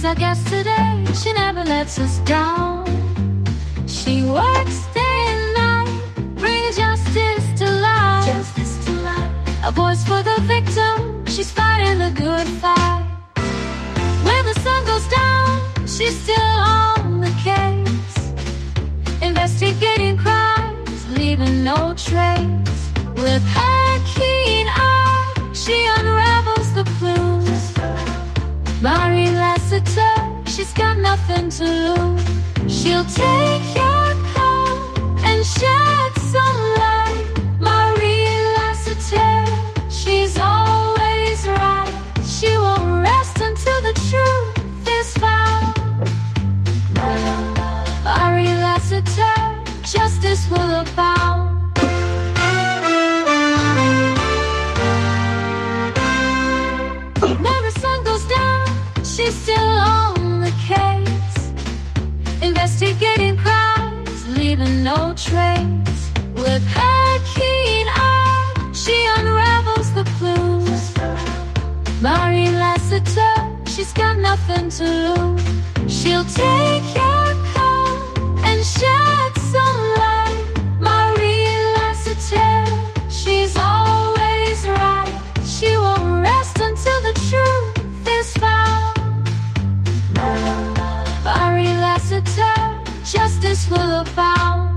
our guest today. She never lets us down. She works day and night, bringing justice to life. Justice to life. A voice for the victim. She's fighting the good fight. When the sun goes down, she's still on the case, investigating crimes, leaving no trace. With her keen eye, she unravels the clues. Marie Lassiter, she's got nothing to lose. She'll take your call and shed some light. Marie Lassiter, she's always right. She won't rest until the truth is found. Marie Lassiter, justice will abound. When the sun goes down, she's still on the case, investigating crimes, leaving no trace. With her keen eye, she unravels the clues. Marie Lassiter, she's got nothing to lose. She'll take your call and shed some light. Marie Lassiter, she's always right. She won't rest until the truth is found. Marie Lassiter, justice will abound.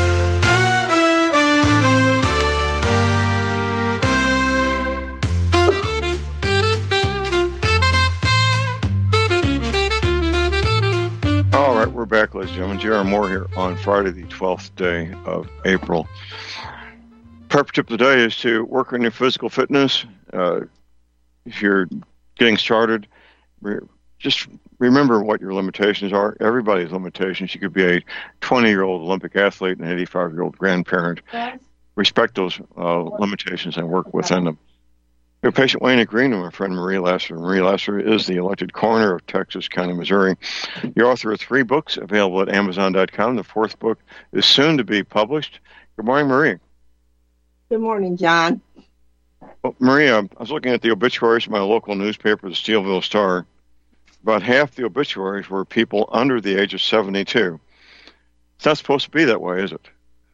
All right, we're back, ladies and gentlemen. J.R. Moore here on Friday, the 12th day of April. Prep tip of the day is to work on your physical fitness. If you're getting started, just remember what your limitations are. Everybody's limitations. You could be a 20-year-old Olympic athlete and an 85-year-old grandparent. Yes. Respect those limitations and work within them. Your patient Wayne Green and my friend Marie Lassiter. Marie Lassiter is the elected coroner of Texas County, Missouri. The author of 3 books available at Amazon.com. The 4th book is soon to be published. Good morning, Marie. Good morning, John. Well, Maria, I was looking at the obituaries in my local newspaper, the Steelville Star. About half the obituaries were people under the age of 72. It's not supposed to be that way, is it?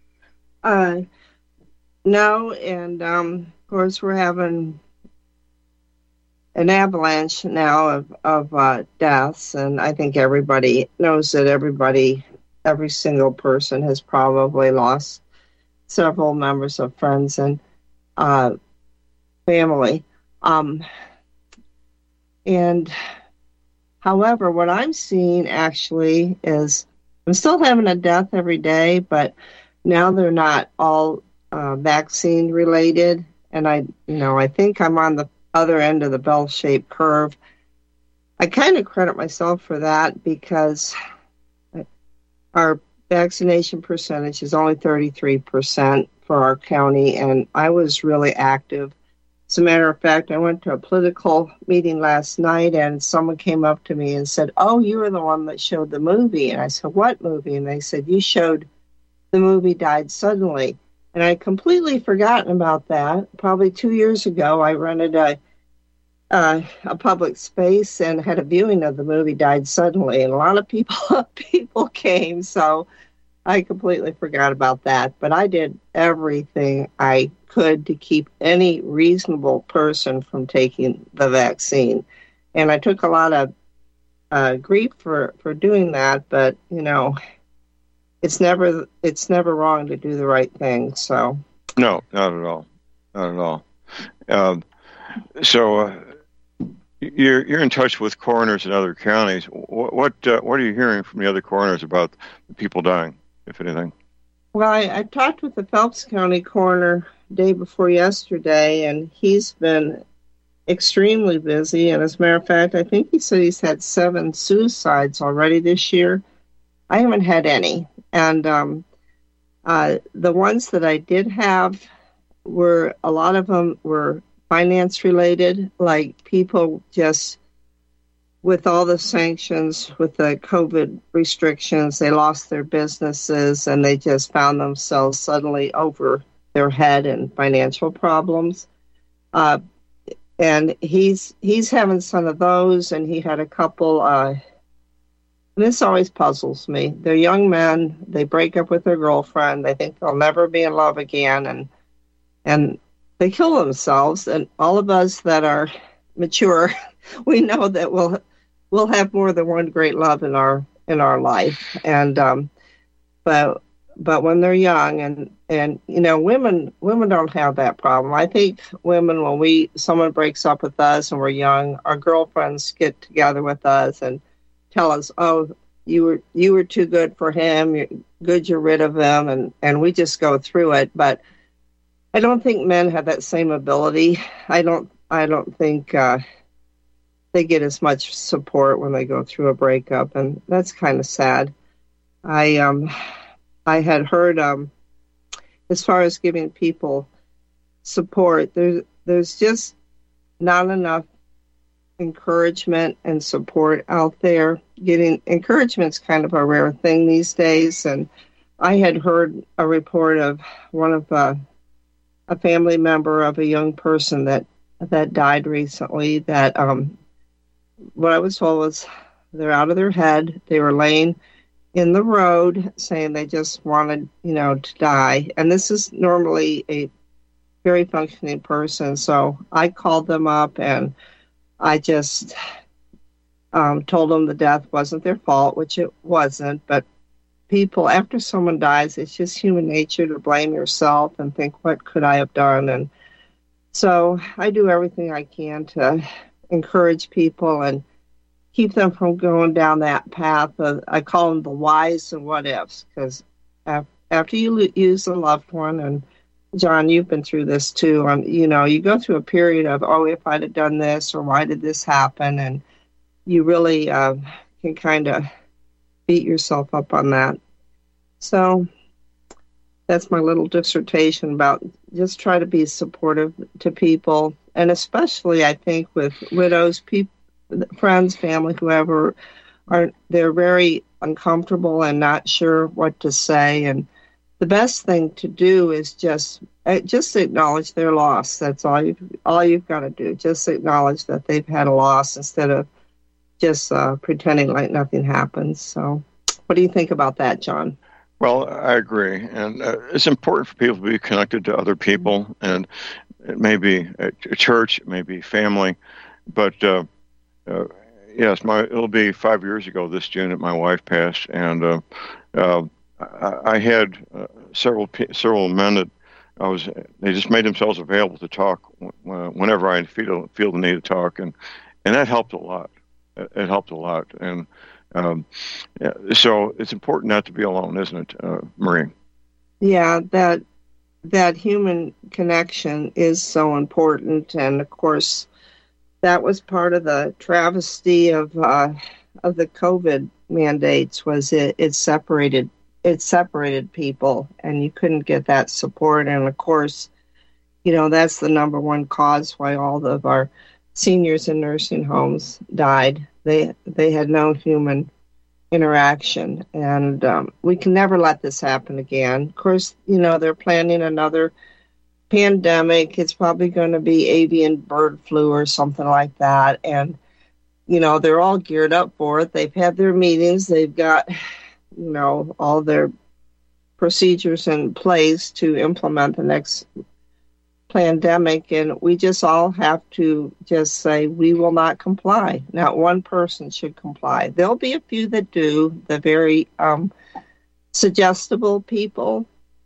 No, and of course we're having an avalanche now of deaths, and I think everybody knows that every single person has probably lost several members of friends and family. And however, what I'm seeing actually is I'm still having a death every day, but now they're not all vaccine related. And I think I'm on the other end of the bell-shaped curve. I kind of credit myself for that because our vaccination percentage is only 33% for our county, and I was really active. As a matter of fact, I went to a political meeting last night, and someone came up to me and said, "Oh, you were the one that showed the movie." And I said, "What movie?" And they said, "You showed the movie Died Suddenly." And I had completely forgotten about that. Probably 2 years ago, I rented a public space and had a viewing of the movie Died Suddenly, and a lot of people came, so I completely forgot about that. But I did everything I could to keep any reasonable person from taking the vaccine. And I took a lot of grief for doing that, but, it's never wrong to do the right thing. So no, not at all. Not at all. So you're in touch with coroners in other counties. What are you hearing from the other coroners about the people dying, if anything? Well, I talked with the Phelps County coroner day before yesterday, and he's been extremely busy. And as a matter of fact, I think he said he's had 7 suicides already this year. I haven't had any. And the ones that I did have a lot of them were finance related, like people just, with all the sanctions, with the COVID restrictions, they lost their businesses and they just found themselves suddenly over their head in financial problems. And he's having some of those, and he had a couple this always puzzles me. They're young men. They break up with their girlfriend. They think they'll never be in love again, and they kill themselves. And all of us that are mature, we know that we'll have more than one great love in our life. And but when they're young, and women don't have that problem. I think women, when someone breaks up with us and we're young, our girlfriends get together with us and tell us, "Oh, you were too good for him. You're rid of him," and we just go through it. But I don't think men have that same ability. I don't think they get as much support when they go through a breakup, and that's kind of sad. I had heard, as far as giving people support, there's just not enough encouragement and support out there. Getting encouragement's kind of a rare thing these days, and I had heard a report of one of a family member of a young person that died recently. That what I was told was they're out of their head. They were laying in the road saying they just wanted, to die. And this is normally a very functioning person. So I called them up and I just told them the death wasn't their fault, which it wasn't. But people, after someone dies, it's just human nature to blame yourself and think, what could I have done? And so I do everything I can to encourage people and keep them from going down that path of, I call them the whys and what ifs, because after you lose a loved one, and John, you've been through this too, you go through a period of, oh, if I'd have done this, or why did this happen? And you really can kind of beat yourself up on that. So that's my little dissertation about just try to be supportive to people, and especially I think with widows, people, friends, family, whoever, they're very uncomfortable and not sure what to say. And the best thing to do is just acknowledge their loss. That's all you've got to do. Just acknowledge that they've had a loss instead of just pretending like nothing happens. So what do you think about that, John? Well, I agree. And it's important for people to be connected to other people. And it may be a church, it may be family. But yes, it'll be 5 years ago this June that my wife passed. And I had several men that they just made themselves available to talk whenever I feel the need to talk. And that helped a lot. It helped a lot. And so it's important not to be alone, isn't it, Marie? Yeah, that human connection is so important. And of course, that was part of the travesty of the COVID mandates, was it separated people, and you couldn't get that support. And of course, that's the number one cause why all of our seniors in nursing homes died. They had no human interaction, and we can never let this happen again. Of course, they're planning another pandemic. It's probably going to be avian bird flu or something like that, and they're all geared up for it. They've had their meetings. They've got all their procedures in place to implement the next pandemic, and we just all have to just say we will not comply. Not one person should comply. There'll be a few that do, the very suggestible people,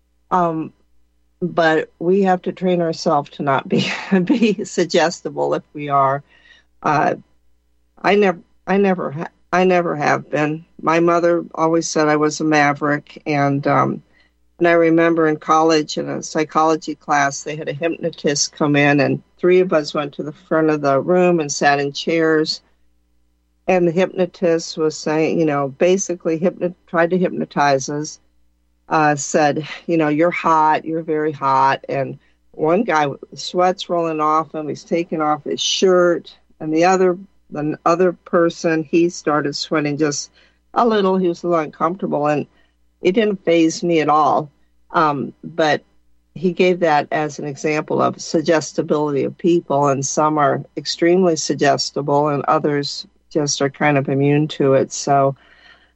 but we have to train ourselves to not be suggestible if we are. I never have been. My mother always said I was a maverick, and I remember in college in a psychology class, they had a hypnotist come in, and 3 of us went to the front of the room and sat in chairs. And the hypnotist was saying, basically tried to hypnotize us, said, you're hot, you're very hot. And one guy, sweat's rolling off him, he's taking off his shirt. And the other person, he started sweating just a little. He was a little uncomfortable, and it didn't faze me at all. But he gave that as an example of suggestibility of people, and some are extremely suggestible and others just are kind of immune to it. So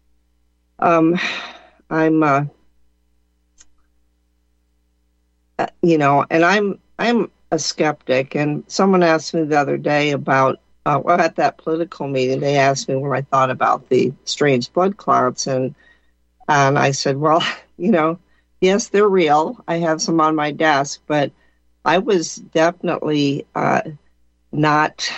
I'm, and I'm a skeptic. And someone asked me the other day about, well, at that political meeting, they asked me what I thought about the strange blood clots, and I said, well, yes, they're real. I have some on my desk, but I was definitely not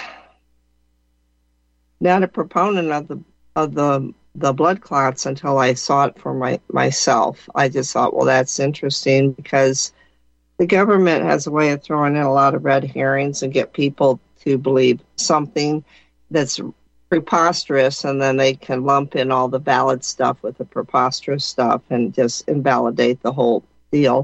a proponent of the blood clots until I saw it for myself. I just thought, well, that's interesting, because the government has a way of throwing in a lot of red herrings and get people to believe something that's preposterous, and then they can lump in all the valid stuff with the preposterous stuff and just invalidate the whole deal.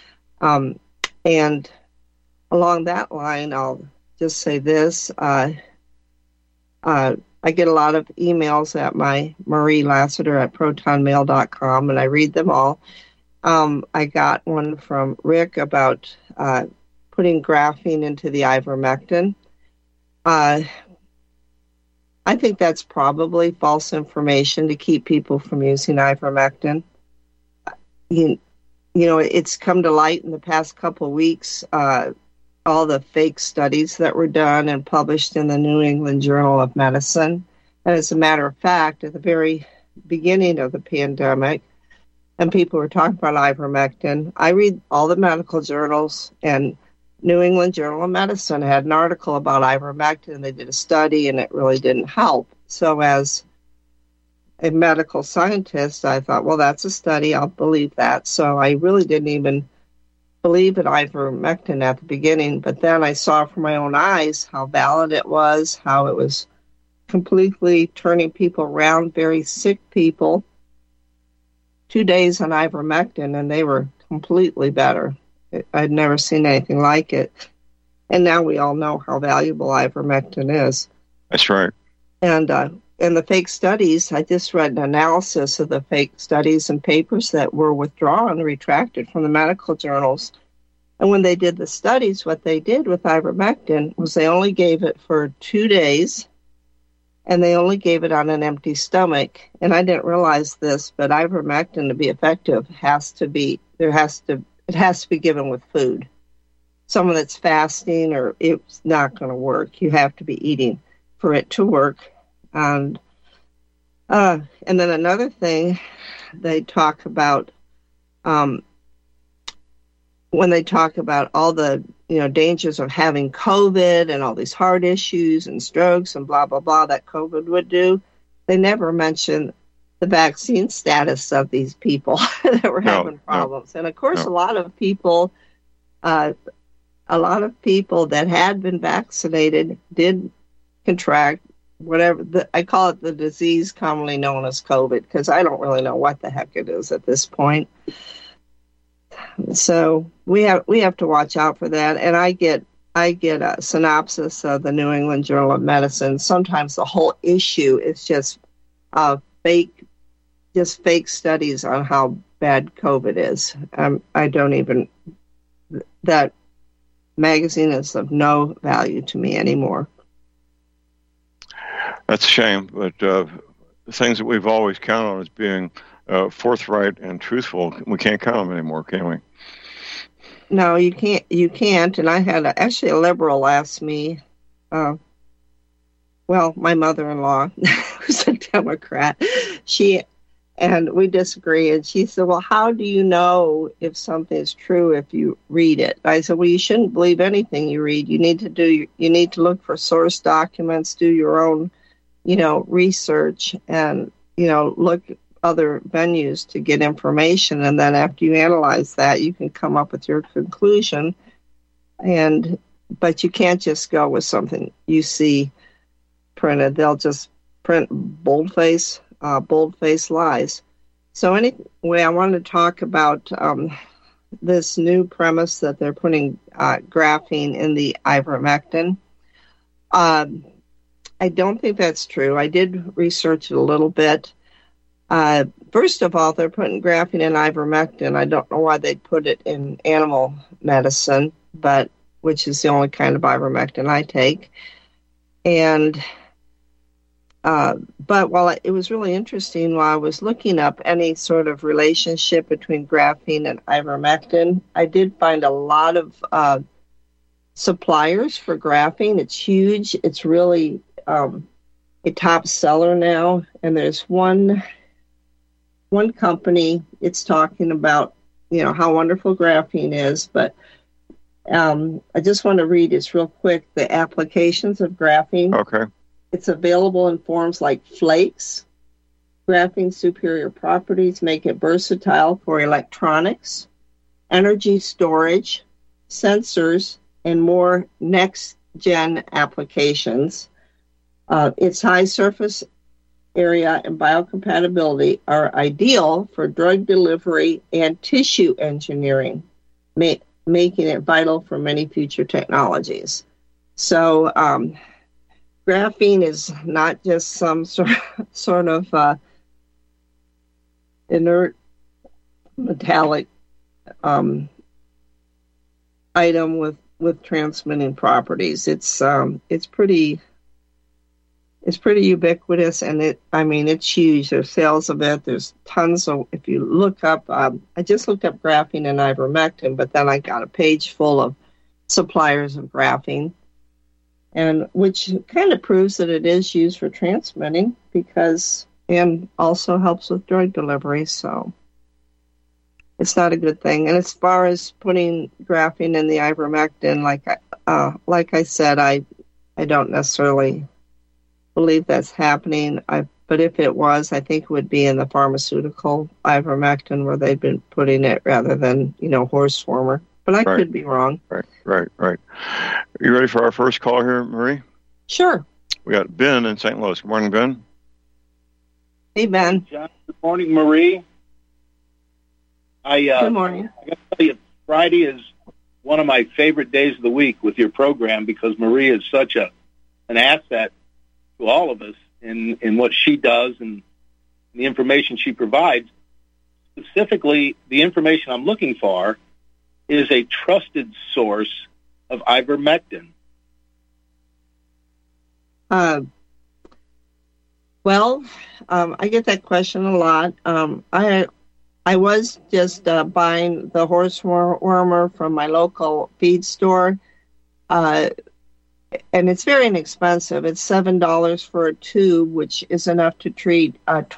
And along that line, I'll just say this. I get a lot of emails at my Marie Lassiter at protonmail.com, and I read them all. I got one from Rick about putting graphene into the ivermectin. I think that's probably false information to keep people from using ivermectin. It's come to light in the past couple of weeks, all the fake studies that were done and published in the New England Journal of Medicine. And as a matter of fact, at the very beginning of the pandemic, and people were talking about ivermectin, I read all the medical journals, and New England Journal of Medicine had an article about ivermectin, and they did a study, and it really didn't help. So as a medical scientist, I thought, well, that's a study, I'll believe that. So I really didn't even believe in ivermectin at the beginning, but then I saw from my own eyes how valid it was, how it was completely turning people around, very sick people, 2 days on ivermectin, and they were completely better. I'd never seen anything like it. And now we all know how valuable ivermectin is. That's right. And the fake studies, I just read an analysis of the fake studies and papers that were withdrawn, retracted from the medical journals. And when they did the studies, what they did with ivermectin was they only gave it for 2 days, and they only gave it on an empty stomach. And I didn't realize this, but ivermectin, to be effective, it has to be given with food. Someone that's fasting, or it's not going to work. You have to be eating for it to work. And then another thing they talk about, when they talk about all the dangers of having COVID and all these heart issues and strokes and blah, blah, blah that COVID would do, they never mention the vaccine status of these people that were having problems. And of course, a lot of people that had been vaccinated did contract whatever, I call it the disease commonly known as COVID, because I don't really know what the heck it is at this point. So we have to watch out for that. And I get a synopsis of the New England Journal of Medicine. Sometimes the whole issue is just fake studies on how bad COVID is. That magazine is of no value to me anymore. That's a shame, but the things that we've always counted on as being forthright and truthful, we can't count on them anymore, can we? No, you can't. And I had actually a liberal ask me, my mother-in-law, who's a Democrat, and we disagree. And she said, well, how do you know if something is true if you read it? I said, well, you shouldn't believe anything you read. You need to look for source documents, do your own, research, and, look at other venues to get information. And then after you analyze that, you can come up with your conclusion. But you can't just go with something you see printed. They'll just print boldface lies. So anyway, I wanted to talk about this new premise that they're putting graphene in the ivermectin. I don't think that's true. I did research it a little bit. First of all, they're putting graphene in ivermectin. I don't know why they'd put it in animal medicine, which is the only kind of ivermectin I take. And But it was really interesting while I was looking up any sort of relationship between graphene and ivermectin, I did find a lot of suppliers for graphene. It's huge. It's really a top seller now. And there's one company, it's talking about, how wonderful graphene is. But I just want to read this real quick, the applications of graphene. Okay. It's available in forms like flakes. Graphene's superior properties make it versatile for electronics, energy storage, sensors, and more next-gen applications. Its high surface area and biocompatibility are ideal for drug delivery and tissue engineering, making it vital for many future technologies. So, graphene is not just some sort of inert metallic item with transmitting properties. It's pretty ubiquitous, and it's huge. There's sales of it. There's tons of. If you look up, I just looked up graphene and ivermectin, but then I got a page full of suppliers of graphene. And which kind of proves that it is used for transmitting and also helps with drug delivery. So it's not a good thing. And as far as putting graphene in the ivermectin, like I said, I don't necessarily believe that's happening. But if it was, I think it would be in the pharmaceutical ivermectin where they've been putting it rather than, horse warmer. But I could be wrong. Right. Are you ready for our first call here, Marie? Sure. We got Ben in St. Louis. Good morning, Ben. Hey, Ben. John, good morning, Marie. Good morning. I got to tell you, Friday is one of my favorite days of the week with your program because Marie is such an asset to all of us in what she does and the information she provides. Specifically, the information I'm looking for is a trusted source of ivermectin. I get that question a lot. I was just buying the horse warmer from my local feed store, and it's very inexpensive. It's $7 for a tube, which is enough to treat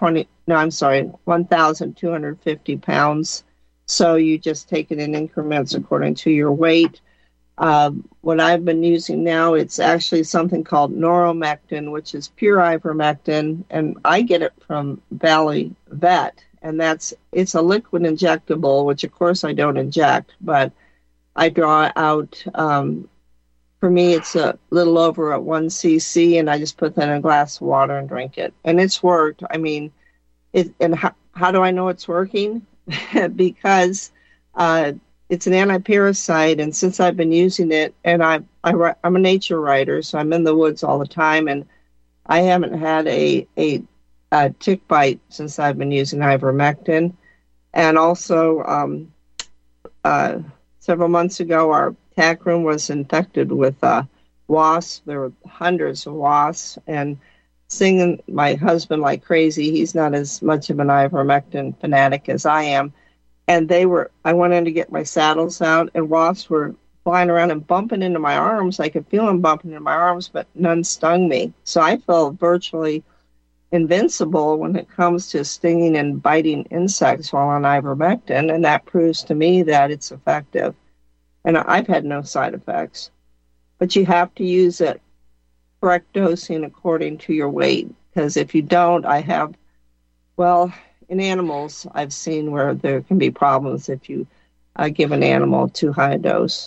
1,250 pounds. So you just take it in increments according to your weight. What I've been using now, it's actually something called Noromectin, which is pure ivermectin, and I get it from Valley Vet, and it's a liquid injectable, which of course I don't inject, but I draw out. For me, it's a little over 1 cc, and I just put that in a glass of water and drink it, and it's worked. And how do I know it's working? Because it's an anti-parasite, and since I've been using it, and I'm a nature writer, so I'm in the woods all the time, and I haven't had a tick bite since I've been using ivermectin. And also, several months ago, our tack room was infected with wasps. There were hundreds of wasps, and stinging my husband like crazy. He's not as much of an ivermectin fanatic as I am. And I went in to get my saddles out, and wasps were flying around and bumping into my arms. I could feel them bumping into my arms, but none stung me. So I felt virtually invincible when it comes to stinging and biting insects while on ivermectin, and that proves to me that it's effective. And I've had no side effects. But you have to use it correct dosing according to your weight, because if you don't, in animals, I've seen where there can be problems if you give an animal too high a dose.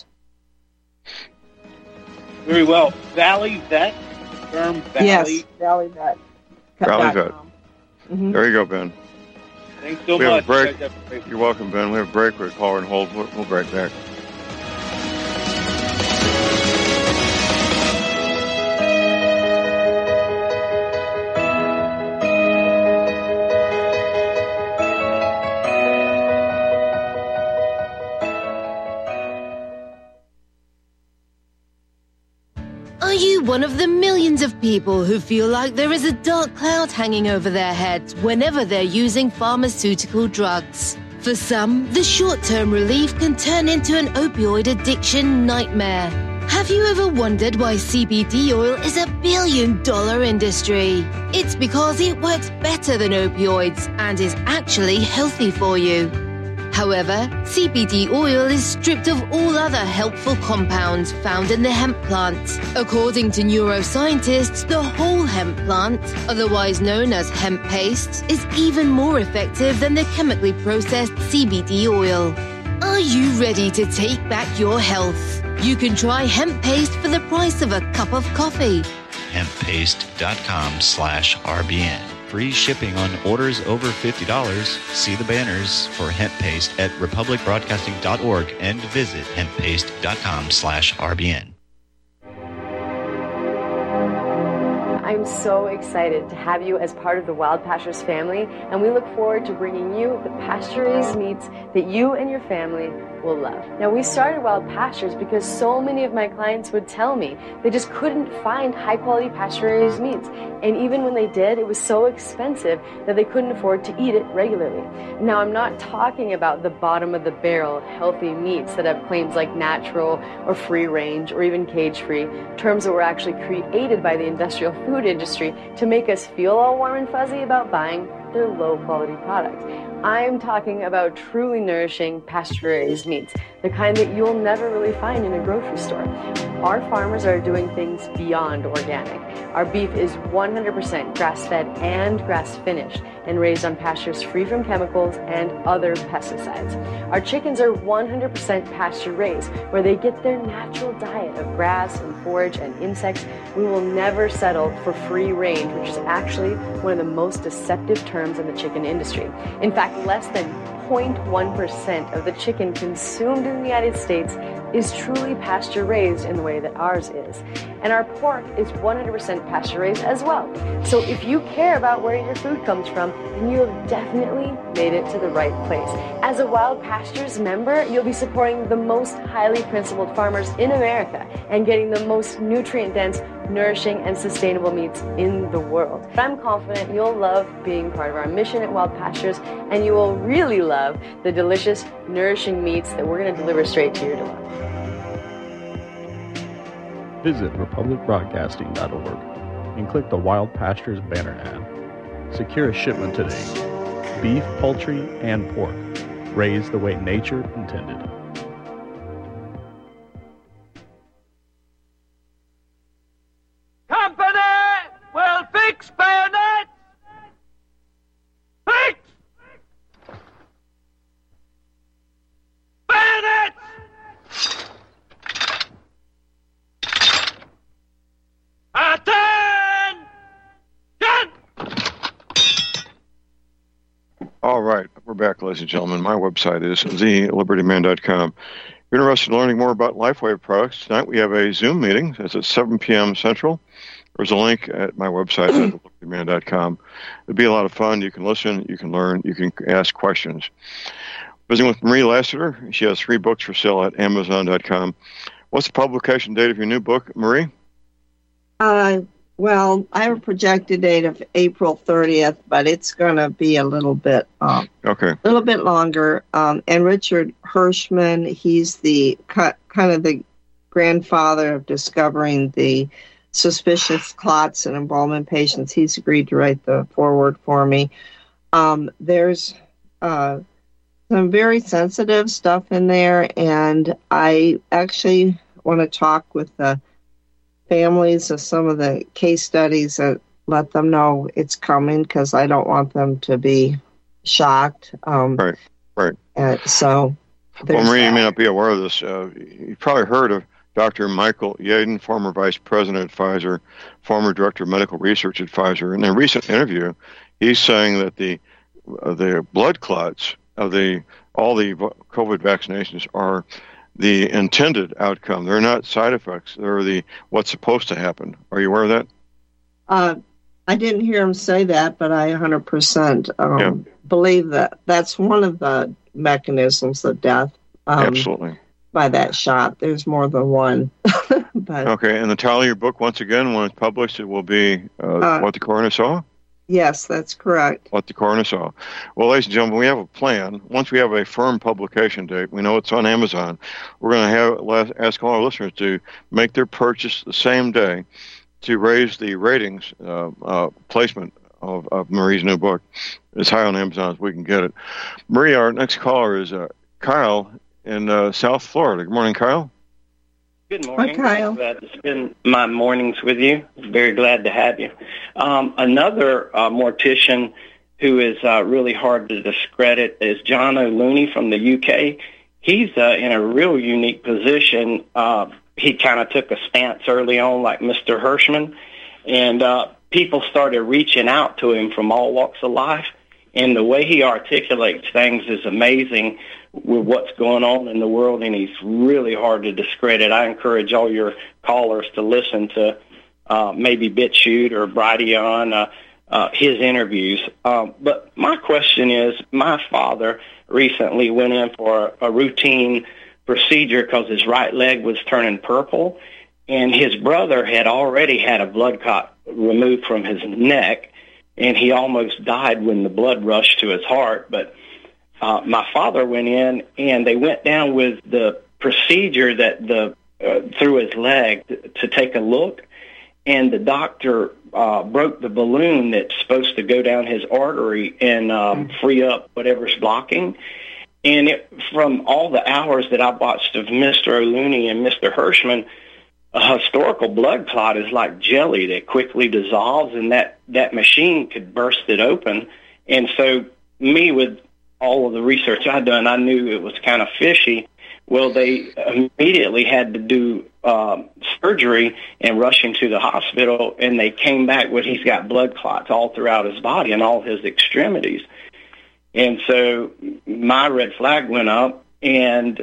Very well. Valley Vet, term Valley. Yes, Valley Vet. Valley Vet. Mm-hmm. There you go, Ben. Thanks so We have much. a break. You're welcome, Ben. We have a break. We're caller and hold. We'll break back. Are you one of the millions of people who feel like there is a dark cloud hanging over their heads whenever they're using pharmaceutical drugs? For some, the short-term relief can turn into an opioid addiction nightmare. Have you ever wondered why CBD oil is a billion-dollar industry? It's because it works better than opioids and is actually healthy for you. However, CBD oil is stripped of all other helpful compounds found in the hemp plant. According to neuroscientists, the whole hemp plant, otherwise known as hemp paste, is even more effective than the chemically processed CBD oil. Are you ready to take back your health? You can try hemp paste for the price of a cup of coffee. Hemppaste.com/RBN. Free shipping on orders over $50. See the banners for hemp paste at republicbroadcasting.org and visit hemppaste.com/RBN. I'm so excited to have you as part of the Wild Pastures family, and we look forward to bringing you the pasture-raised meats that you and your family will love. Now, we started Wild Pastures because so many of my clients would tell me they just couldn't find high-quality pasture-raised meats, and even when they did, it was so expensive that they couldn't afford to eat it regularly. Now, I'm not talking about the bottom-of-the-barrel healthy meats that have claims like natural or free-range or even cage-free, terms that were actually created by the industrial food industry to make us feel all warm and fuzzy about buying their low-quality products. I'm talking about truly nourishing pasture-raised meats, the kind that you'll never really find in a grocery store. Our farmers are doing things beyond organic. Our beef is 100% grass-fed and grass-finished and raised on pastures free from chemicals and other pesticides. Our chickens are 100% pasture-raised, where they get their natural diet of grass and forage and insects. We will never settle for free range, which is actually one of the most deceptive terms in the chicken industry. In fact, less than 0.1% of the chicken consumed in the United States is truly pasture-raised in the way that ours is. And our pork is 100% pasture-raised as well. So if you care about where your food comes from, then you have definitely made it to the right place. As a Wild Pastures member, you'll be supporting the most highly principled farmers in America and getting the most nutrient-dense, nourishing, and sustainable meats in the world. I'm confident you'll love being part of our mission at Wild Pastures, and you will really love the delicious, nourishing meats that we're going to deliver straight to your door. Visit republicbroadcasting.org and click the Wild Pastures banner ad. Secure a shipment today. Beef, poultry, and pork, raised the way nature intended. Company will fix bayonets! Fix! Bayonets! Attention! All right, we're back, ladies and gentlemen. My website is thelibertyman.com. If you're interested in learning more about LifeWave products, tonight we have a Zoom meeting. It's at 7 p.m. Central. There's a link at my website at thelibertyman.com. It'll be a lot of fun. You can listen, you can learn, you can ask questions. Visiting with Marie Lassiter. She has 3 books for sale at Amazon.com. What's the publication date of your new book, Marie? Well, I have a projected date of April 30th, but it's going to be a little bit longer. And Richard Hirschman, he's the kind of the grandfather of discovering the suspicious clots in embalmment patients. He's agreed to write the foreword for me. There's some very sensitive stuff in there, and I actually want to talk with the families of some of the case studies and let them know it's coming, because I don't want them to be shocked. Right. So, well, Marie, you may not be aware of this. You've probably heard of Dr. Michael Yaden, former vice president at Pfizer, former director of medical research at Pfizer. In a recent interview, he's saying that the blood clots of all the COVID vaccinations are the intended outcome. They're not side effects. They're what's supposed to happen. Are you aware of that? I didn't hear him say that, but I 100% believe that that's one of the mechanisms of death. Absolutely. By that shot. There's more than one. But okay, and the title of your book, once again, when it's published, it will be What the Coroner Saw? Yes, that's correct. What the Coroner Saw. Well, ladies and gentlemen, we have a plan. Once we have a firm publication date, we know it's on Amazon, we're going to ask all our listeners to make their purchase the same day to raise the ratings placement of Marie's new book as high on Amazon as we can get it. Marie, our next caller is Kyle in South Florida. Good morning, Kyle. Good morning. Hi, Kyle. I'm glad to spend my mornings with you. Very glad to have you. Another mortician who is really hard to discredit is John O'Looney from the UK. He's in a real unique position. He kind of took a stance early on like Mr. Hirschman, and people started reaching out to him from all walks of life. And the way he articulates things is amazing with what's going on in the world, and he's really hard to discredit. I encourage all your callers to listen to maybe BitChute or Brighteon, his interviews. But my question is, my father recently went in for a routine procedure because his right leg was turning purple, and his brother had already had a blood clot removed from his neck, and he almost died when the blood rushed to his heart. But my father went in, and they went down with the procedure that through his leg to take a look, and the doctor broke the balloon that's supposed to go down his artery and free up whatever's blocking. And from all the hours that I watched of Mr. O'Looney and Mr. Hirschman, a historical blood clot is like jelly that quickly dissolves, and that machine could burst it open. And so me, with all of the research I'd done, I knew it was kind of fishy. Well, they immediately had to do surgery and rush him to the hospital, and they came back with he's got blood clots all throughout his body and all his extremities. And so my red flag went up, and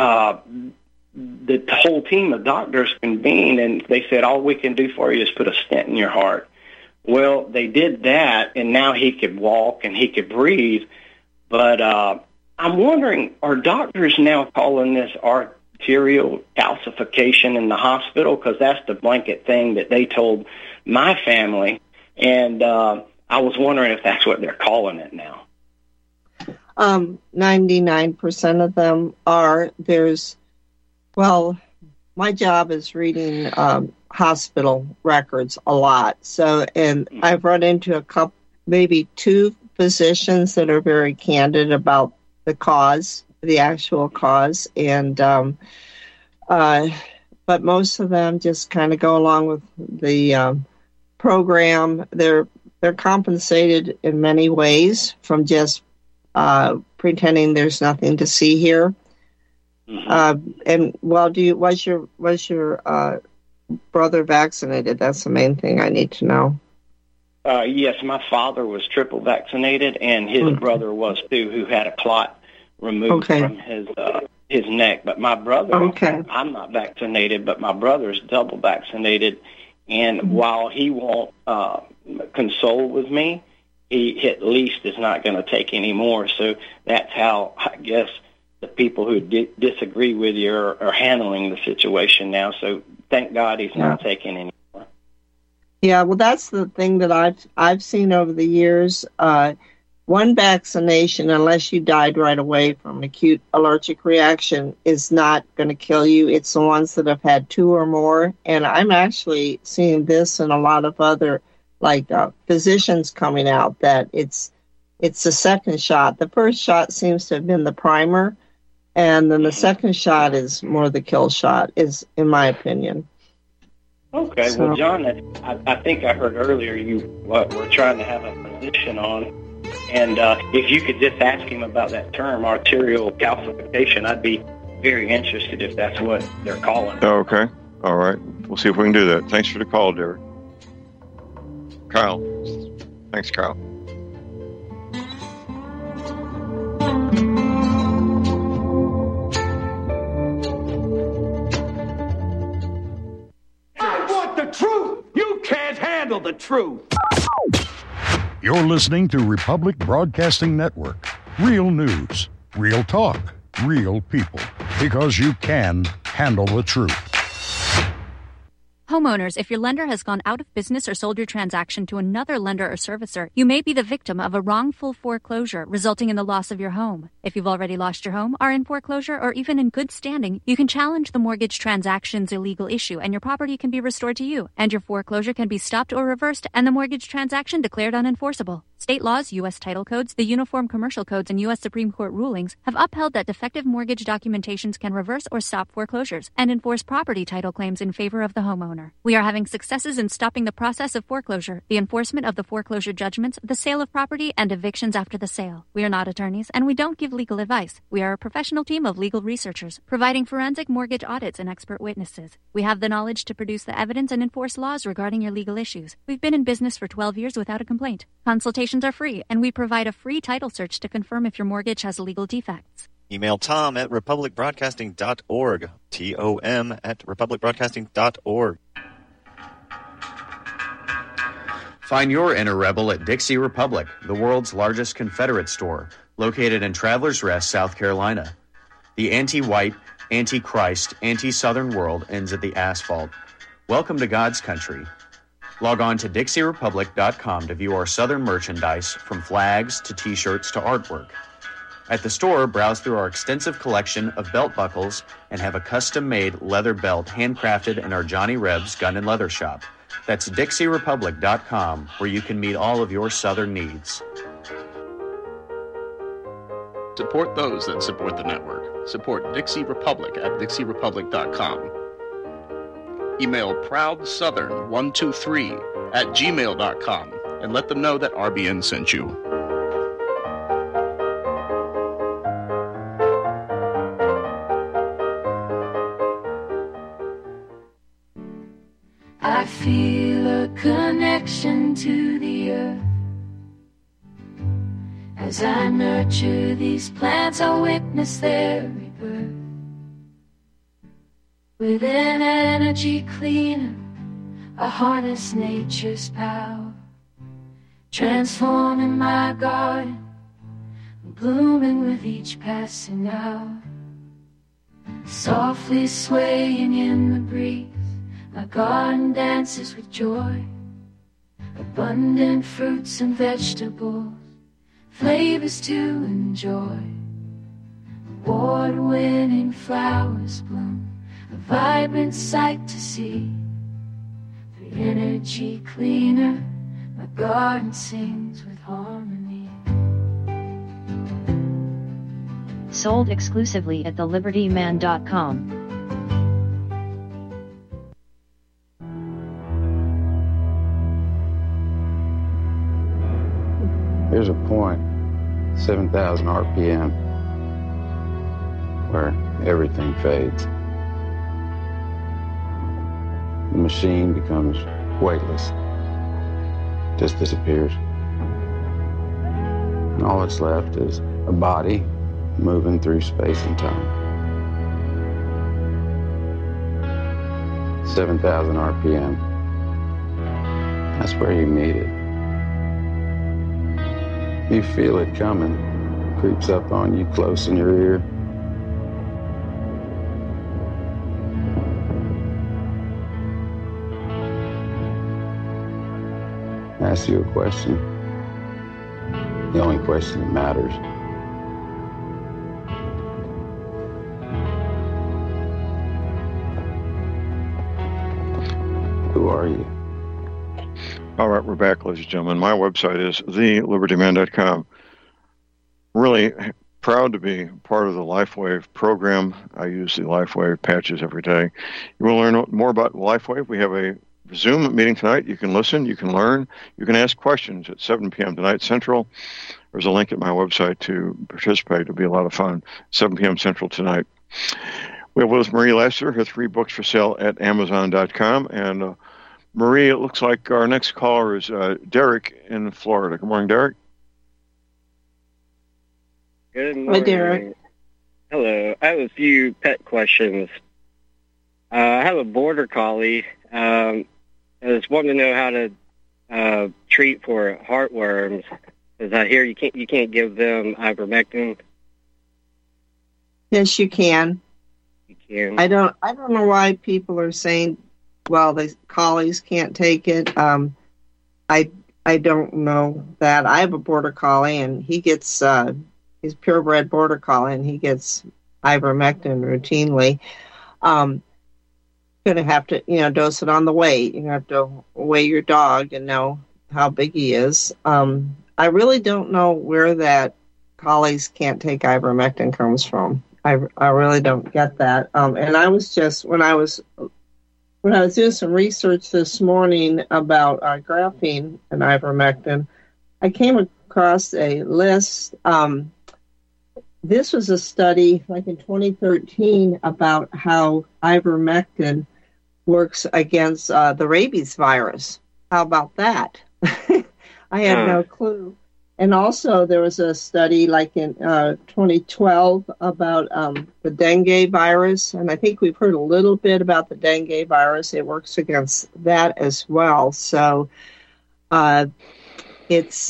the whole team of doctors convened, and they said, all we can do for you is put a stent in your heart. Well, they did that, and now he could walk and he could breathe. But I'm wondering, are doctors now calling this arterial calcification in the hospital? Because that's the blanket thing that they told my family. And I was wondering if that's what they're calling it now. 99% of them are. Well, my job is reading hospital records a lot. So, and I've run into maybe two physicians that are very candid about the cause, the actual cause. And, but most of them just kind of go along with the program. They're compensated in many ways from just pretending there's nothing to see here. Mm-hmm. And well, was your brother vaccinated? That's the main thing I need to know. Yes, my father was triple vaccinated, and his brother was too, who had a clot removed from his neck. But my brother, I'm not vaccinated, but my brother's double vaccinated. And while he won't console with me, he at least is not going to take any more. So that's how, I guess, the people who disagree with you are handling the situation now. So thank God he's not taking any more. Yeah, well, that's the thing that I've seen over the years. One vaccination, unless you died right away from an acute allergic reaction, is not going to kill you. It's the ones that have had two or more. And I'm actually seeing this in a lot of other, physicians coming out, that it's the second shot. The first shot seems to have been the primer, and then the second shot is more the kill shot, is in my opinion. Okay, so, well, John, I think I heard earlier you were trying to have a physician on, and if you could just ask him about that term, arterial calcification, I'd be very interested if that's what they're calling it. Okay, all right. We'll see if we can do that. Thanks for the call, Derek. Kyle. Thanks, Kyle. Truth! You can't handle the truth! You're listening to Republic Broadcasting Network. Real news, real talk, real people. Because you can handle the truth. Homeowners, if your lender has gone out of business or sold your transaction to another lender or servicer, you may be the victim of a wrongful foreclosure, resulting in the loss of your home. If you've already lost your home, are in foreclosure, or even in good standing, you can challenge the mortgage transaction's illegal issue, and your property can be restored to you, and your foreclosure can be stopped or reversed, and the mortgage transaction declared unenforceable. State laws, U.S. title codes, the Uniform Commercial Codes, and U.S. Supreme Court rulings have upheld that defective mortgage documentations can reverse or stop foreclosures and enforce property title claims in favor of the homeowner. We are having successes in stopping the process of foreclosure, the enforcement of the foreclosure judgments, the sale of property, and evictions after the sale. We are not attorneys, and we don't give legal advice. We are a professional team of legal researchers, providing forensic mortgage audits and expert witnesses. We have the knowledge to produce the evidence and enforce laws regarding your legal issues. We've been in business for 12 years without a complaint. Consultations are free, and we provide a free title search to confirm if your mortgage has legal defects. Email Tom at republicbroadcasting.org. TOM at republicbroadcasting.org. Find your inner rebel at Dixie Republic, the world's largest Confederate store, located in Travelers Rest, South Carolina. The anti-white, anti-Christ, anti-Southern world ends at the asphalt. Welcome to God's country. Log on to DixieRepublic.com to view our Southern merchandise, from flags to T-shirts to artwork. At the store, browse through our extensive collection of belt buckles and have a custom-made leather belt handcrafted in our Johnny Rebs Gun and Leather Shop. That's DixieRepublic.com, where you can meet all of your Southern needs. Support those that support the network. Support Dixie Republic at DixieRepublic.com. Email ProudSouthern123@gmail.com and let them know that RBN sent you. I feel a connection to the earth. As I nurture these plants, I witness their rebirth. With an energy cleaner, I harness nature's power, transforming my garden, blooming with each passing hour. Softly swaying in the breeze, my garden dances with joy. Abundant fruits and vegetables, flavors to enjoy. Award-winning flowers bloom, a vibrant sight to see. The energy cleaner, my garden sings with harmony. Sold exclusively at thelibertyman.com. There's a point, 7,000 RPM, where everything fades. The machine becomes weightless, just disappears. And all that's left is a body moving through space and time. 7,000 RPM. That's where you meet it. You feel it coming, creeps up on you close in your ear. Ask you a question, the only question that matters. Who are you? All right, we're back, ladies and gentlemen. My website is thelibertyman.com. Really proud to be part of the LifeWave program. I use the LifeWave patches every day. You want to learn more about LifeWave? We have a Zoom meeting tonight. You can listen, you can learn, you can ask questions at 7 p.m. tonight Central. There's a link at my website to participate. It'll be a lot of fun. 7 p.m. Central tonight. We have with us Marie Lassiter, her 3 books for sale at Amazon.com. And Marie, it looks like our next caller is Derek in Florida. Good morning, Derek. Good morning. Hi, Derek. Hello. I have a few pet questions. I have a border collie. I just wanted to know how to treat for heartworms, because I hear you can't give them ivermectin. Yes, you can. You can. I don't know why people are saying well, the collies can't take it. I don't know that. I have a border collie, and he gets he's purebred border collie, and he gets ivermectin routinely. Going to have to, dose it on the weight. You have to weigh your dog and know how big he is. I really don't know where that collies can't take ivermectin comes from. I really don't get that. And I was just when I was doing some research this morning about graphene and ivermectin, I came across a list. This was a study like in 2013 about how ivermectin works against the rabies virus. How about that? I had no clue. And also there was a study like in 2012 about the dengue virus. And I think we've heard a little bit about the dengue virus. It works against that as well. So it's,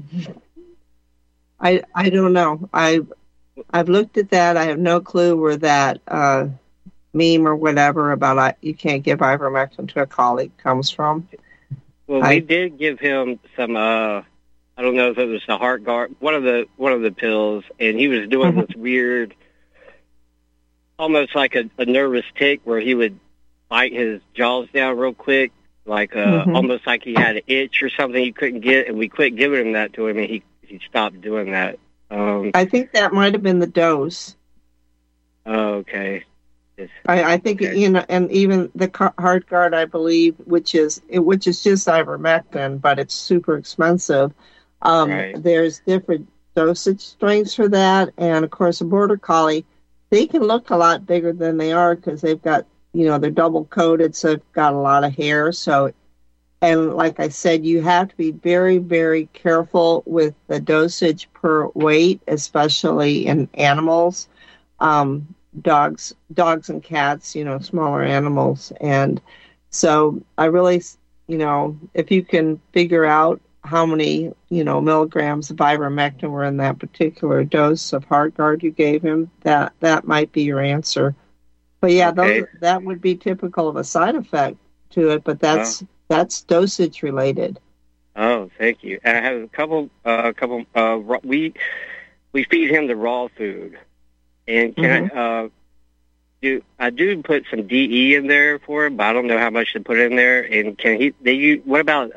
I don't know. I've looked at that. I have no clue where that meme or whatever about you can't give ivermectin to a colleague comes from. Well, we did give him some. I don't know if it was the Heart Guard, one of the pills, and he was doing this weird, almost like a nervous tic, where he would bite his jaws down real quick, like almost like he had an itch or something he couldn't get, and we quit giving him that to him, and he stopped doing that. I think that might have been the dose. Oh, okay. I think and even the Heart Guard, I believe, which is just ivermectin, but it's super expensive. Right. There's different dosage strengths for that, and of course, a border collie, they can look a lot bigger than they are because they've got they're double coated, so they've got a lot of hair. So, and like I said, you have to be very, very careful with the dosage per weight, especially in animals. Dogs and cats, smaller animals. And so I really, if you can figure out how many, milligrams of ivermectin were in that particular dose of Heart Guard you gave him, that might be your answer. But yeah, that would be typical of a side effect to it, but that's dosage related. Oh, thank you. And I have a couple, we feed him the raw food. And can I do put some DE in there for him, but I don't know how much to put in there. And what about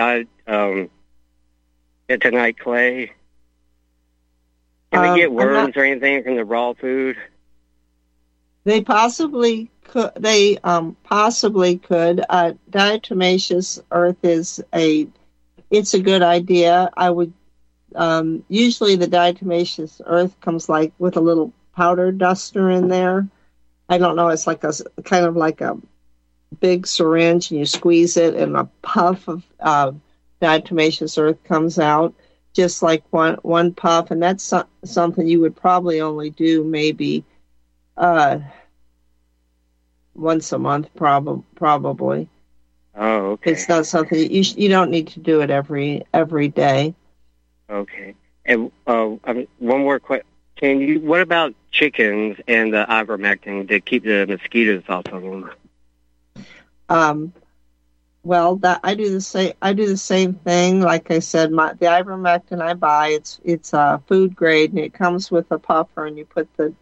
bentonite clay? Can they get worms or anything from the raw food? They possibly could. Diatomaceous earth it's a good idea. I would usually the diatomaceous earth comes like with a little powder duster in there. I don't know. It's like kind of like a big syringe, and you squeeze it, and a puff of diatomaceous earth comes out, just like one puff. And that's something you would probably only do maybe once a month, probably. Oh, okay. It's not something you don't need to do it every day. Okay. And one more question. What about chickens and the ivermectin to keep the mosquitoes off of them? Well, I do the same thing. Like I said, the ivermectin I buy, it's food grade, and it comes with a puffer, and you put the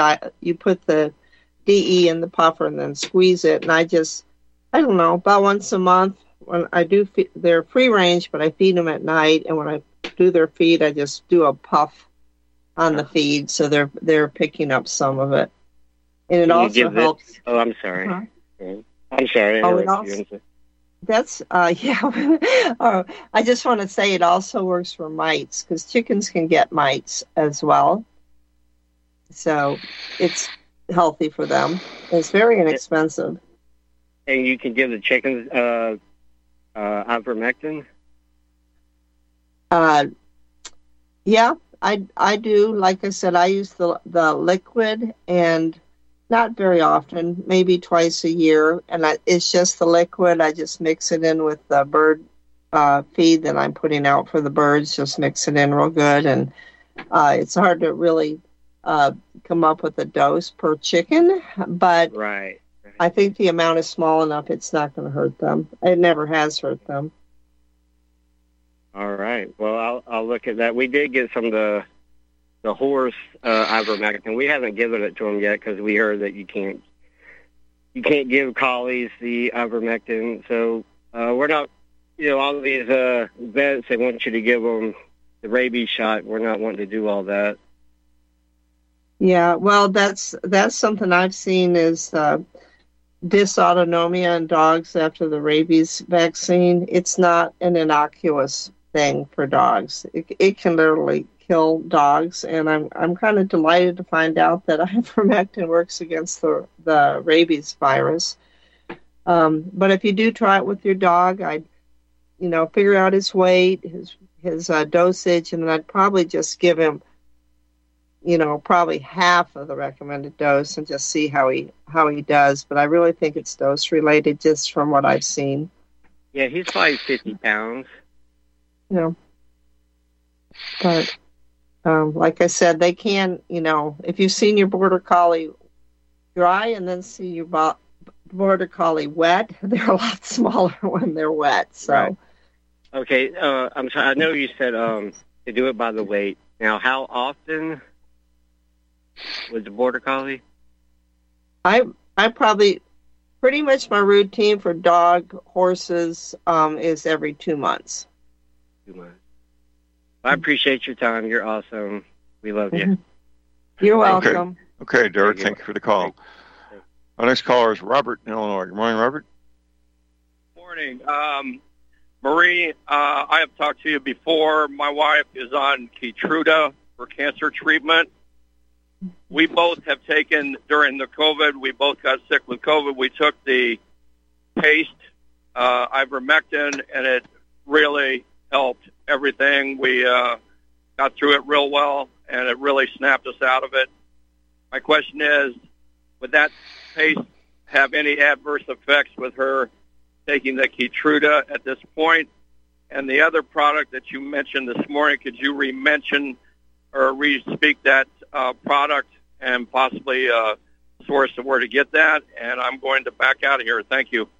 DE in the puffer and then squeeze it. And I don't know, about once a month when I do they're free range, but I feed them at night, and when I do their feed, I just do a puff on the feed, so they're picking up some of it, and it also helps. Oh, I'm sorry. I'm sorry. That's I just want to say it also works for mites, because chickens can get mites as well, so it's healthy for them. It's very inexpensive. And you can give the chickens ivermectin. Yeah. I do. Like I said, I use the liquid, and not very often, maybe twice a year. And it's just the liquid. I just mix it in with the bird feed that I'm putting out for the birds. Just mix it in real good. And it's hard to really come up with a dose per chicken. But right. I think the amount is small enough. It's not going to hurt them. It never has hurt them. All right. Well, I'll look at that. We did get some of the horse ivermectin. We haven't given it to them yet because we heard that you can't give collies the ivermectin. So we're not, all these vets, they want you to give them the rabies shot. We're not wanting to do all that. Yeah, well, that's something I've seen is dysautonomia in dogs after the rabies vaccine. It's not an innocuous thing for dogs. It can literally kill dogs, and I'm kind of delighted to find out that ivermectin works against the rabies virus. But if you do try it with your dog, I'd figure out his weight, his dosage, and then I'd probably just give him probably half of the recommended dose and just see how he does. But I really think it's dose related just from what I've seen. Yeah, he's probably 50 pounds. But like I said, they can, if you've seen your Border Collie dry and then see your Border Collie wet, they're a lot smaller when they're wet. So, right. Okay, I'm sorry. I know you said to do it by the weight. Now, how often with the Border Collie? I probably pretty much my routine for dog, horses is every 2 months. 2 months. I appreciate your time. You're awesome. We love you. You're welcome. Okay, Derek, thank you for the call. Our next caller is Robert in Illinois. Good morning, Robert. Morning. Marie, I have talked to you before. My wife is on Keytruda for cancer treatment. We both have taken, during the COVID, we both got sick with COVID. We took the paste, ivermectin, and it really helped everything. We got through it real well, and it really snapped us out of it. My question is, would that paste have any adverse effects with her taking the Keytruda at this point? And the other product that you mentioned this morning, could you re-mention or re-speak that product and possibly source of where to get that? And I'm going to back out of here. Thank you.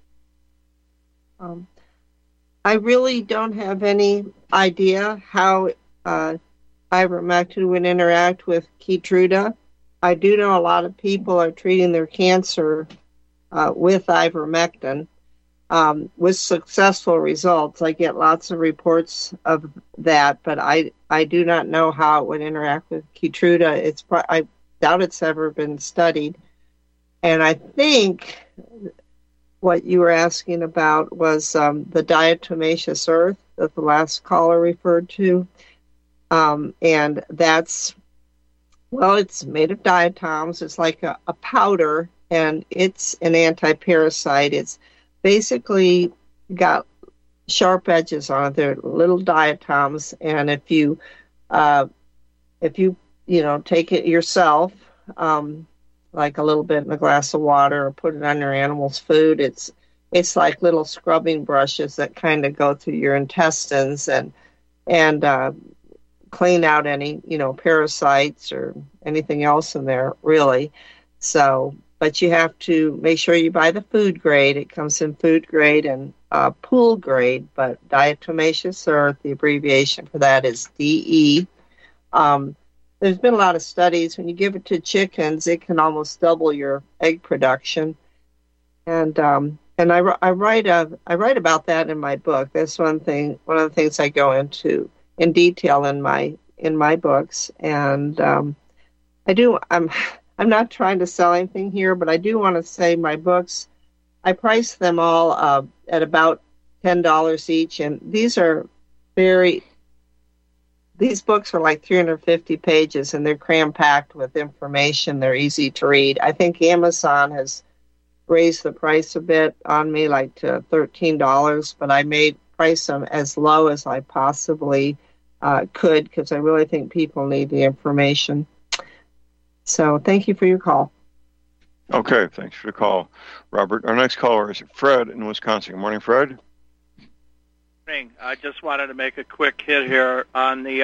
I really don't have any idea how ivermectin would interact with Keytruda. I do know a lot of people are treating their cancer with ivermectin with successful results. I get lots of reports of that, but I do not know how it would interact with Keytruda. I doubt it's ever been studied. And I think what you were asking about was the diatomaceous earth that the last caller referred to. And that's, it's made of diatoms. It's like a powder, and it's an anti-parasite. It's basically got sharp edges on it. They're little diatoms, and if you take it yourself, like a little bit in a glass of water, or put it on your animal's food, it's like little scrubbing brushes that kind of go through your intestines and clean out any parasites or anything else in there, really. So, but you have to make sure you buy the food grade. It comes in food grade and pool grade, but diatomaceous earth, the abbreviation for that is DE. There's been a lot of studies. When you give it to chickens, it can almost double your egg production. And I write about that in my book. That's one of the things I go into in detail in my books. And I'm not trying to sell anything here, but I do want to say my books, I price them all at about $10 each, and these books are like 350 pages, and they're cram-packed with information. They're easy to read. I think Amazon has raised the price a bit on me, like to $13, but I made price them as low as I possibly could, because I really think people need the information. So thank you for your call. Okay, thanks for the call, Robert. Our next caller is Fred in Wisconsin. Good morning, Fred. I just wanted to make a quick hit here on the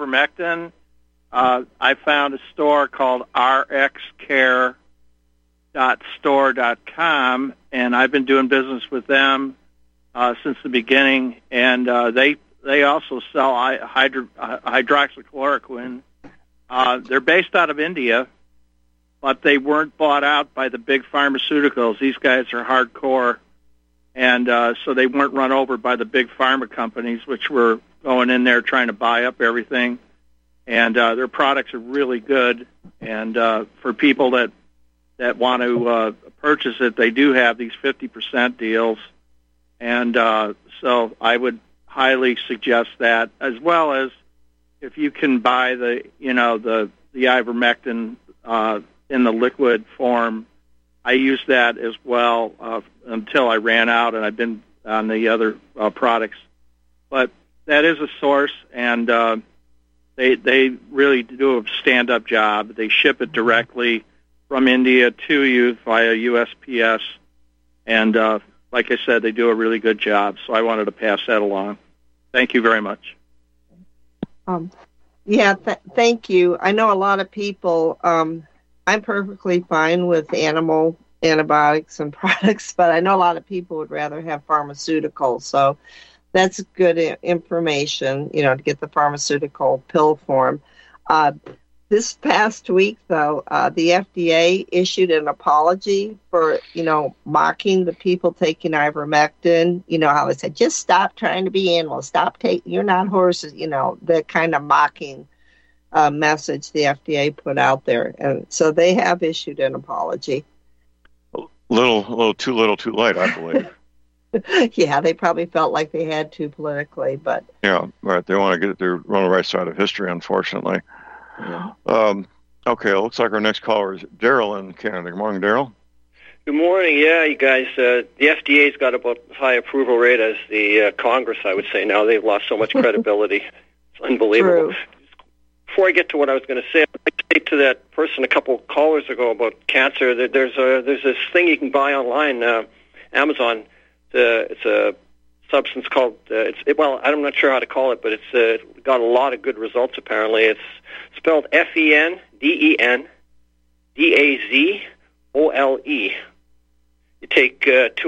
ivermectin. I found a store called RX Care store.com, and I've been doing business with them since the beginning, and they also sell hydroxychloroquine. They're based out of India, but they weren't bought out by the big pharmaceuticals. These guys are hardcore, and so they weren't run over by the big pharma companies, which were going in there trying to buy up everything. And their products are really good, and for people that want to purchase it, they do have these 50% deals, and so I would highly suggest that, as well as if you can buy the ivermectin in the liquid form. I used that as well until I ran out, and I've been on the other products. But that is a source, and they really do a stand-up job. They ship it directly from India to you via USPS, and like I said, they do a really good job. So I wanted to pass that along. Thank you very much. Thank you. I know a lot of people. I'm perfectly fine with animal antibiotics and products, but I know a lot of people would rather have pharmaceuticals. So that's good information, to get the pharmaceutical pill form. This past week, though, the FDA issued an apology for, mocking the people taking ivermectin. You know how they said, just stop trying to be animals, you're not horses, the kind of mocking message the FDA put out there. And so they have issued an apology. Little too little, too late, I believe. Yeah, they probably felt like they had to politically, but yeah, right. They want to get they're on the right side of history, unfortunately. Yeah. Okay, it looks like our next caller is Daryl in Canada. Good morning, Daryl. Good morning. Yeah, you guys. The FDA's got about as high approval rate as the Congress, I would say. Now they've lost so much credibility. It's unbelievable. True. Before I get to what I was going to say, I'd like to say to that person a couple callers ago about cancer that there's this thing you can buy online, Amazon. It's a substance called I'm not sure how to call it, but it's got a lot of good results. Apparently, it's spelled FENDENDAZOLE. You take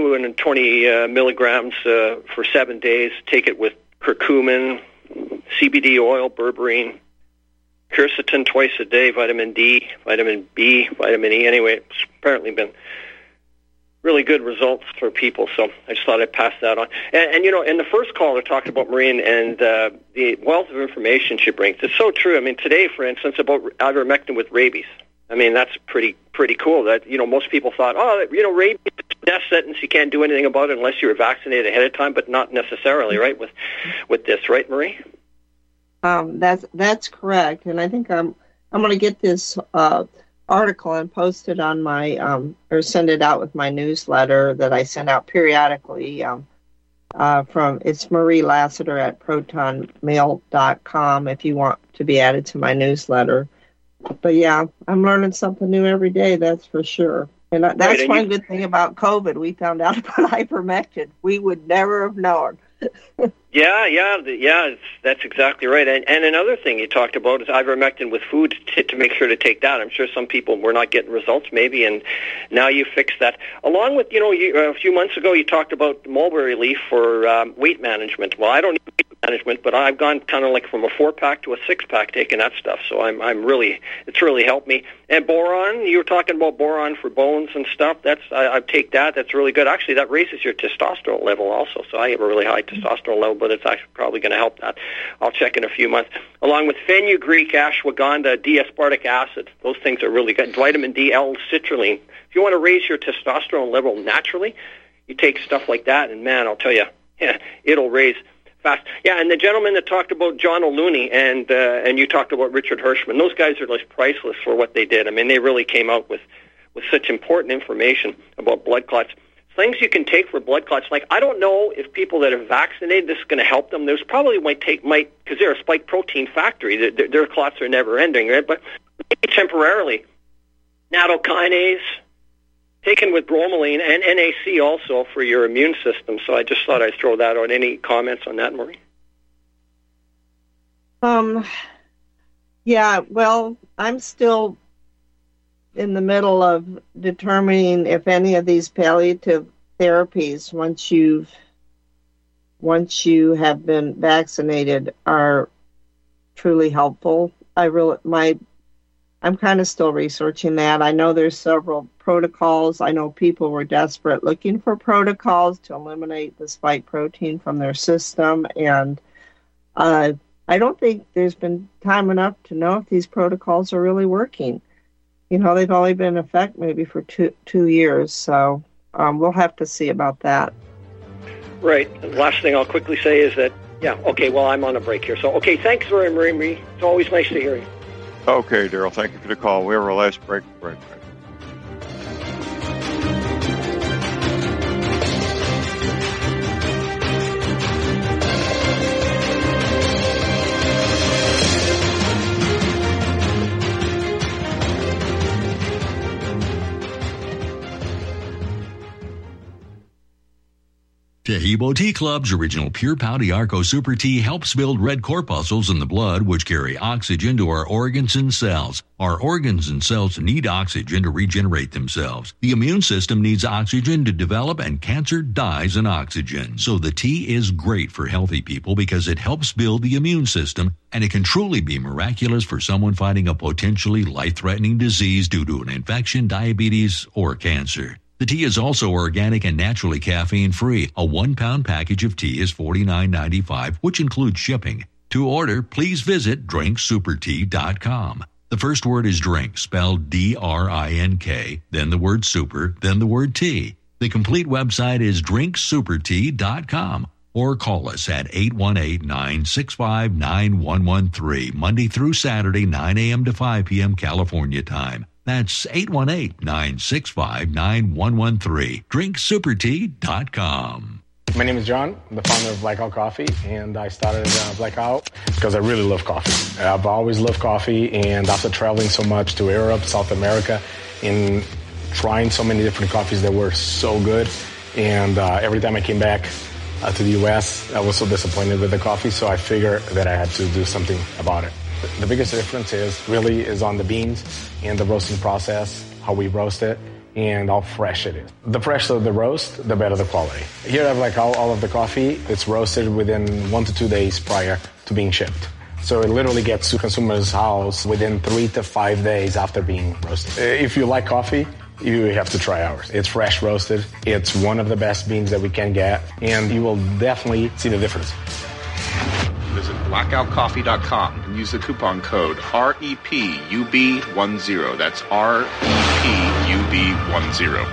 220 milligrams for 7 days. Take it with curcumin, CBD oil, berberine, quercetin twice a day, vitamin D, vitamin B, vitamin E. Anyway, it's apparently been really good results for people, so I just thought I'd pass that on. And in the first call, they're talking about Maureen and the wealth of information she brings. It's so true. I mean, today, for instance, about ivermectin with rabies. I mean, that's pretty cool. That most people thought, rabies is a death sentence. You can't do anything about it unless you were vaccinated ahead of time, but not necessarily, right? With this, right, Marie? That's correct, and I think I'm going to get this article and post it on my or send it out with my newsletter that I send out periodically. It's Marie Lassiter at protonmail.com if you want to be added to my newsletter. But yeah, I'm learning something new every day. That's for sure. And that's one good thing about COVID. We found out about ivermectin. We would never have known. Yeah, that's exactly right. And another thing you talked about is ivermectin with food to make sure to take that. I'm sure some people were not getting results maybe, and now you fixed that. Along with, a few months ago you talked about mulberry leaf for weight management. Well, I don't need weight management, but I've gone kind of like from a 4-pack to a 6-pack taking that stuff. So it's really helped me. And boron, you were talking about boron for bones and stuff. I take that. That's really good. Actually, that raises your testosterone level also. So I have a really high testosterone level, but it's actually probably going to help that. I'll check in a few months. Along with fenugreek, ashwagandha, D-aspartic acid. Those things are really good. Vitamin D, L-citrulline. If you want to raise your testosterone level naturally, you take stuff like that, and man, I'll tell you, it'll raise fast. Yeah, and the gentleman that talked about John O'Looney and you talked about Richard Hirschman, those guys are like priceless for what they did. I mean, they really came out with such important information about blood clots. Things you can take for blood clots. Like, I don't know if people that are vaccinated, this is going to help them. There's probably because they're a spike protein factory, their clots are never ending, right? But maybe temporarily, nattokinase, taken with bromelain, and NAC also for your immune system. So I just thought I'd throw that out. Any comments on that, Marie? Yeah, well, I'm still in the middle of determining if any of these palliative therapies, once you have been vaccinated, are truly helpful. I'm kind of still researching that. I know there's several protocols. I know people were desperate looking for protocols to eliminate the spike protein from their system, and I don't think there's been time enough to know if these protocols are really working. They've only been in effect maybe for two years, so we'll have to see about that. Right. The last thing I'll quickly say is that, I'm on a break here. So, thanks very much, Marie. It's always nice to hear you. Okay, Daryl, thank you for the call. We have our last break. Tahibo Tea Club's original Pure Pau d'Arco Super Tea helps build red corpuscles in the blood, which carry oxygen to our organs and cells. Our organs and cells need oxygen to regenerate themselves. The immune system needs oxygen to develop, and cancer dies in oxygen. So the tea is great for healthy people because it helps build the immune system, and it can truly be miraculous for someone fighting a potentially life-threatening disease due to an infection, diabetes, or cancer. The tea is also organic and naturally caffeine-free. A 1-pound package of tea is $49.95, which includes shipping. To order, please visit drinksupertea.com. The first word is drink, spelled D-R-I-N-K, then the word super, then the word tea. The complete website is drinksupertea.com. Or call us at 818-965-9113, Monday through Saturday, 9 a.m. to 5 p.m. California time. That's 818-965-9113. drinksupertea.com. My name is John. I'm the founder of Blackout Coffee, and I started Blackout because I really love coffee. I've always loved coffee, and after traveling so much to Europe, South America, and trying so many different coffees that were so good, and every time I came back to the U.S., I was so disappointed with the coffee, so I figured that I had to do something about it. The biggest difference is on the beans and the roasting process, how we roast it, and how fresh it is. The fresher the roast, the better the quality. Here I have all of the coffee. It's roasted within 1 to 2 days prior to being shipped. So it literally gets to consumer's house within 3 to 5 days after being roasted. If you like coffee, you have to try ours. It's fresh roasted. It's one of the best beans that we can get, and you will definitely see the difference. Visit blackoutcoffee.com and use the coupon code REPUB10. That's REPUB10.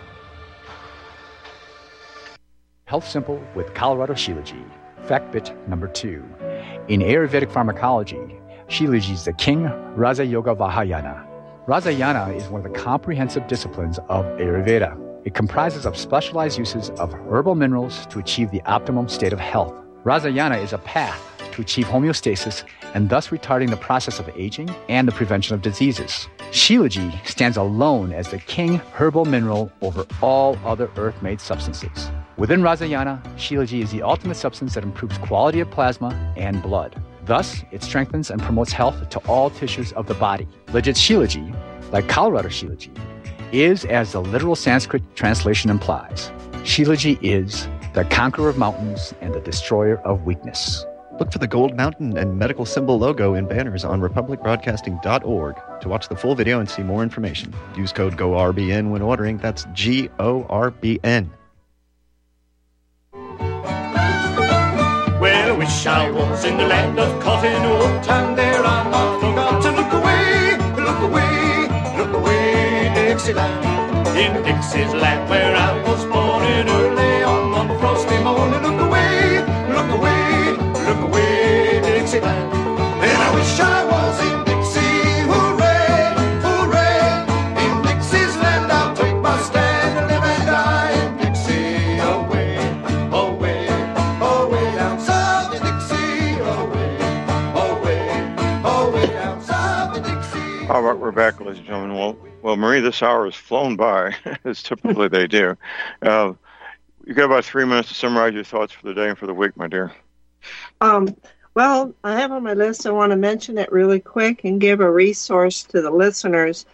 Health Simple with Colorado Shilajit. Fact bit number 2. In Ayurvedic pharmacology, Shilajit is the king Raja Yoga Vahayana. Rajayana is one of the comprehensive disciplines of Ayurveda. It comprises of specialized uses of herbal minerals to achieve the optimum state of health. Rajayana is a path to achieve homeostasis and thus retarding the process of aging and the prevention of diseases. Shilajit stands alone as the king herbal mineral over all other earth-made substances. Within Rajayana, Shilajit is the ultimate substance that improves quality of plasma and blood. Thus, it strengthens and promotes health to all tissues of the body. Legit Shilajit, like Colorado Shilajit, is as the literal Sanskrit translation implies. Shilajit is the conqueror of mountains and the destroyer of weakness. Look for the Gold Mountain and medical symbol logo in banners on republicbroadcasting.org to watch the full video and see more information. Use code GORBN when ordering. That's GORBN. Well, I wish I was in the land of cotton wool, and there I forgot to look away, Dixieland. In Dixie's land where I was born in early on one frosty morning. Look away, Dixieland. And I wish I was in Dixie, hooray, hooray. In Dixie's land I'll take my stand and live and die in Dixie. Away, away, away down south in Dixie. Away, away, away down south in Dixie. All right, we're back, ladies and gentlemen. Well, Marie, this hour has flown by, as typically they do. You got about 3 minutes to summarize your thoughts for the day and for the week, my dear. Well, I have on my list, I want to mention it really quick and give a resource to the listeners.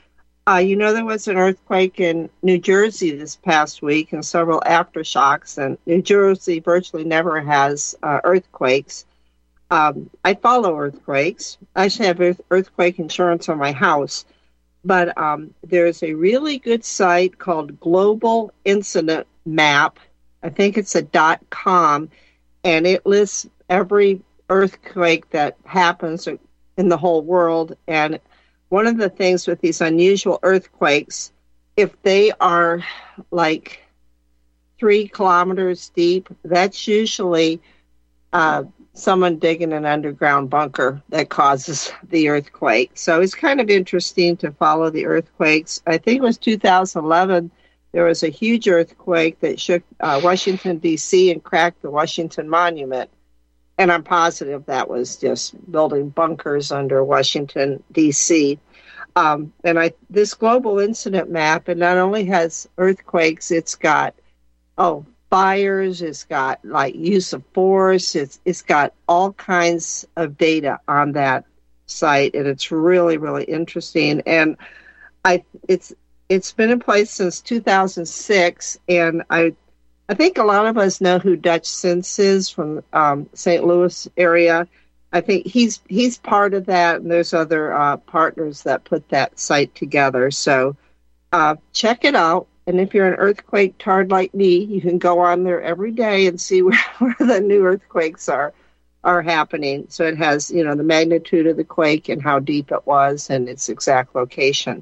There was an earthquake in New Jersey this past week and several aftershocks, and New Jersey virtually never has earthquakes. I follow earthquakes. I actually have earthquake insurance on my house, but there's a really good site called Global Incident Map. I think it's a .com, and it lists every earthquake that happens in the whole world. And one of the things with these unusual earthquakes, if they are like 3 kilometers deep, that's usually someone digging an underground bunker that causes the earthquake. So it's kind of interesting to follow the earthquakes. I think it was 2011, there was a huge earthquake that shook Washington, D.C. and cracked the Washington Monument. And I'm positive that was just building bunkers under Washington, D.C. This global incident map, it not only has earthquakes, it's got fires, it's got like use of force, it's got all kinds of data on that site, and it's really, really interesting. And it's been in place since 2006, and I think a lot of us know who Dutch Sins is from St. Louis area. I think he's part of that, and there's other partners that put that site together. So check it out. And if you're an earthquake tard like me, you can go on there every day and see where the new earthquakes are happening. So it has, the magnitude of the quake and how deep it was and its exact location.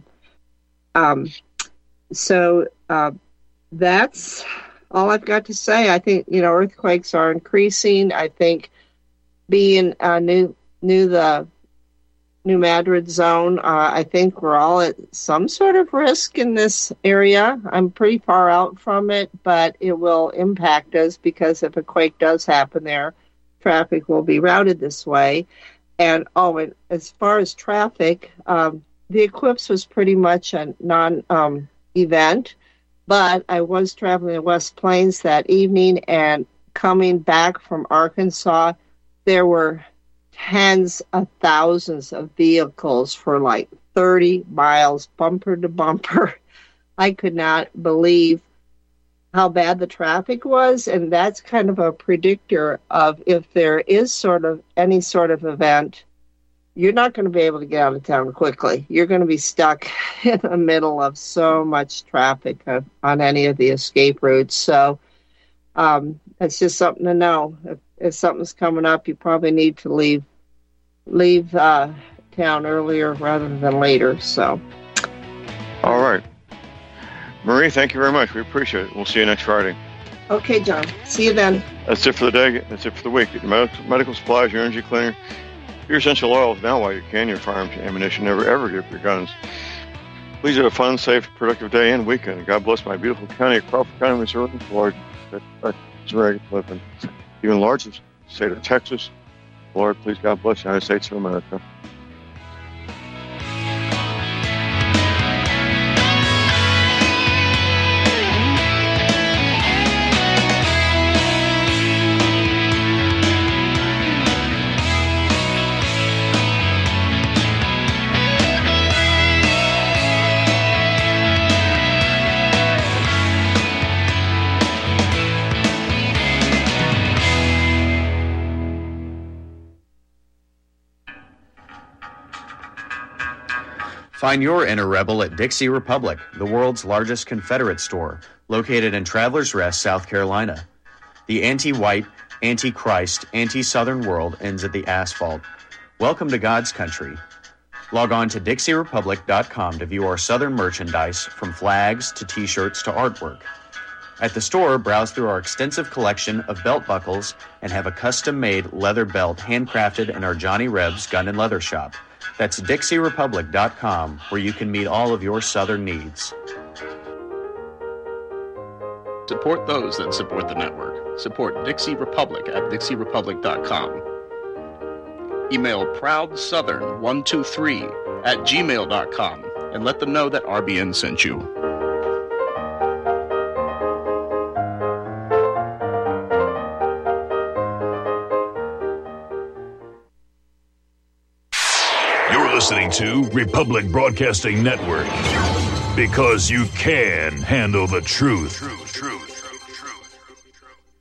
So that's all I've got to say. I think, earthquakes are increasing. I think being the New Madrid zone, I think we're all at some sort of risk in this area. I'm pretty far out from it, but it will impact us because if a quake does happen there, traffic will be routed this way. And as far as traffic, the eclipse was pretty much a non-event, but I was traveling in West Plains that evening, and coming back from Arkansas, there were tens of thousands of vehicles for like 30 miles, bumper to bumper. I could not believe how bad the traffic was, and that's kind of a predictor of if there is any sort of event, you're not going to be able to get out of town quickly. You're going to be stuck in the middle of so much traffic on any of the escape routes. So that's just something to know. If something's coming up, you probably need to leave town earlier rather than later. So, all right, Marie, thank you very much. We appreciate it. We'll see you next Friday. Okay, John. See you then. That's it for the day. That's it for the week. Get your medical supplies, your energy cleaner, your essential oils now while you can. Your firearms, your ammunition. Never ever give up your guns. Please have a fun, safe, productive day and weekend. God bless my beautiful county of Crawford County, Missouri, Lord, Missouri, and even largest state of Texas. Lord, please, God bless the United States of America. Find your inner rebel at Dixie Republic, the world's largest Confederate store, located in Travelers Rest, South Carolina. The anti-white, anti-Christ, anti-Southern world ends at the asphalt. Welcome to God's country. Log on to DixieRepublic.com to view our Southern merchandise, from flags to T-shirts to artwork. At the store, browse through our extensive collection of belt buckles and have a custom-made leather belt handcrafted in our Johnny Rebs Gun and Leather Shop. That's DixieRepublic.com, where you can meet all of your Southern needs. Support those that support the network. Support Dixie Republic at DixieRepublic.com. Email ProudSouthern123@gmail.com and let them know that RBN sent you. listening to Republic Broadcasting Network, because you can handle the truth.